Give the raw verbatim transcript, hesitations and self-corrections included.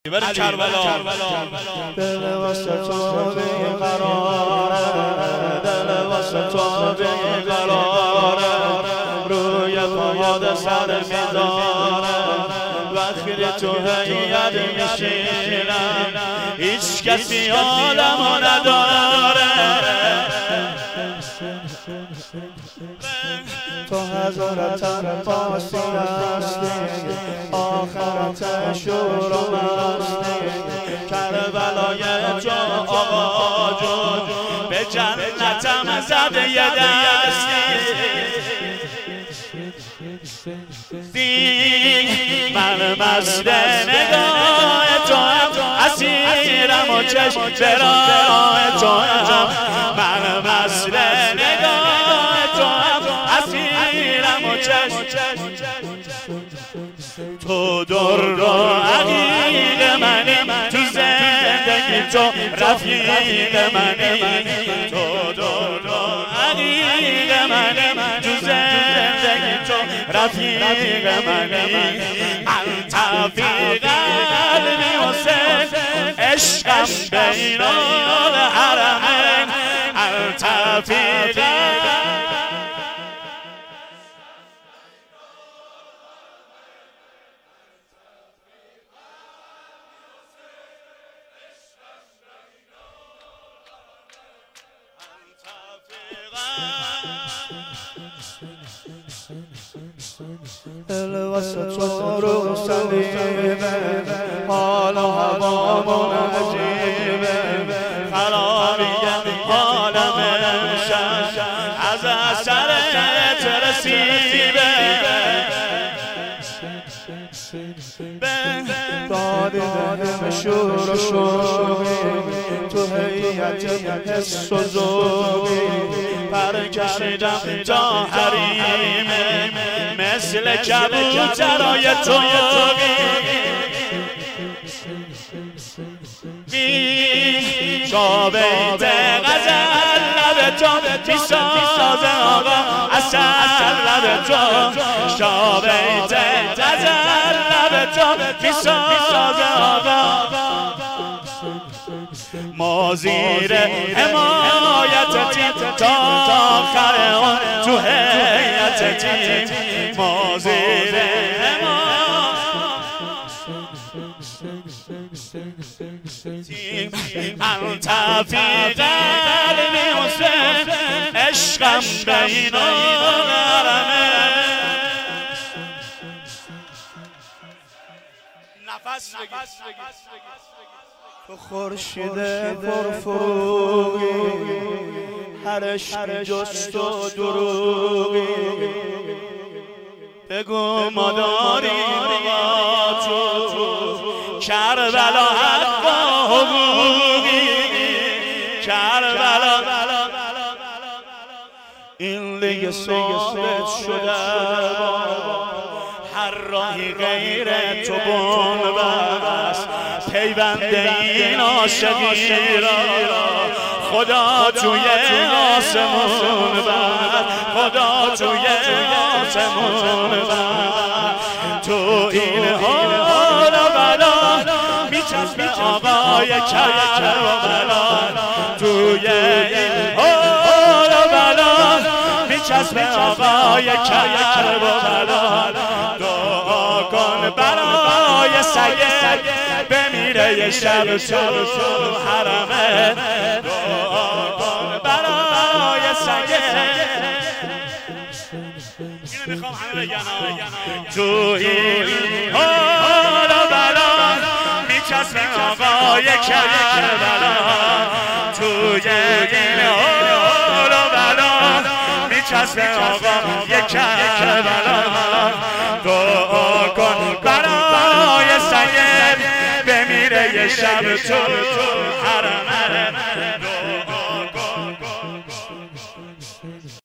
بر کربلا دل واسه تو بیقراره، دل واسه تو بیقراره، روی پاهات سر میذاره. وقتی تو هیئت میشینم هیچ کسی حالمو نداره. تو حضرت عباسی هستی، آخرت شور و مستی، کربلای تو آقا جون به جنتم زده یه دستی. من مست نگاه تو اسیرم و چشم به راه تو، من مست نگاه تو اسیرم و چشم تو در رو عقیق منی، تو زندگی تو رفیق منی، تو در رو عقیق منی، تو زندگی تو رفیق منی. انت فی قلبی حسین، عشقم بین الحرمین، انت فی قلبی. دل واسه تو رو سلیمه، حال و هوامون عجیبه، خرابی عالم امشب از اثرت رسیده. دادی بهم شور و شوقی، تو هیئت حس و ذوقی، پر کشیدم تا حریمه مثل کبوترای توقی. تا بیت غزل لب تو میسازه آقا اصل لب تو، تا بیت غزل لب تو میسازه آقا. ما زیر حمایتتیم تا آخر اون تو هیئتتیم، ما زیر انت فی قلبی حسین، عشقم بین الحرمین. نفس بگیر. تو خورشید پرفروغی، هر عشقی جست و دروغی، بگو ما داریم با تو کربلا حق و حقوقی. کربلا این لیگ ثابت شده، هر راهی غیر تو بنبست، پیوند این عاشقی را خدا توی آسمون بر، خدا توی آسمون بر. تو این حال و بلا میچسبه آقای کربلا، توی این حال و بلا میچسبه آقای کربلا. دعا کن برای سید بمیره یه شب تو حرمه، دعا کن برای سید. اینو میخوام همه بگن تو این حال و بلا میچسبه آقای کربلا، توی این حال و بلا میچسبه آقای کربلا. دعا کن برای سید بمیره یه شب تو حرمه.